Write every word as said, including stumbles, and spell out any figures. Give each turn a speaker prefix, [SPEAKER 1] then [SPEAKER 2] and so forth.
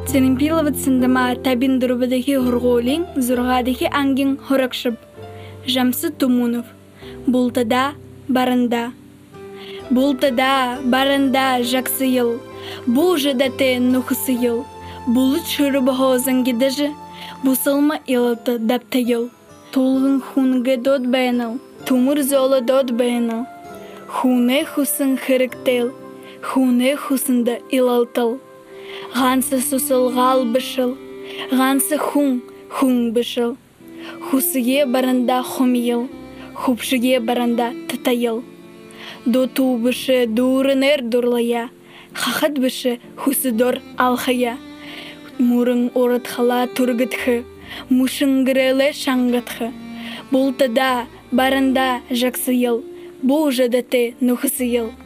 [SPEAKER 1] Ценемпиловат сындама табин дұрбадахи ғұрғолин, зұрғадахи ангин хоракшып. Жамсы Тумунов. Бұлтада, барында. Бұлтада, барында жақсы ел. Бұжы дәте нұқысы ел. Бұлыт шырыбы ғозанги дәжі. Бұсылма илыты дәпті ел. Толғын хунғы дод бәйнал. Тумыр золы дод бәйнал. Хуне хусын хырықтел. Хуне хусында илалтыл. Ғансы сұсыл ғал бішіл. Ғансы хун, хун бішіл. Хусыге барында хум ел. Хупшыге барында тыта ел. Доту бішы дұрынер дұрлая. Хахат бішы хусы дұр алхая. Мурың орытхала тұргытхы. Мушыңгірелі шаңғытхы. Бұлтада, барында жақсы ел. Бұжы дәте нұқысы ел.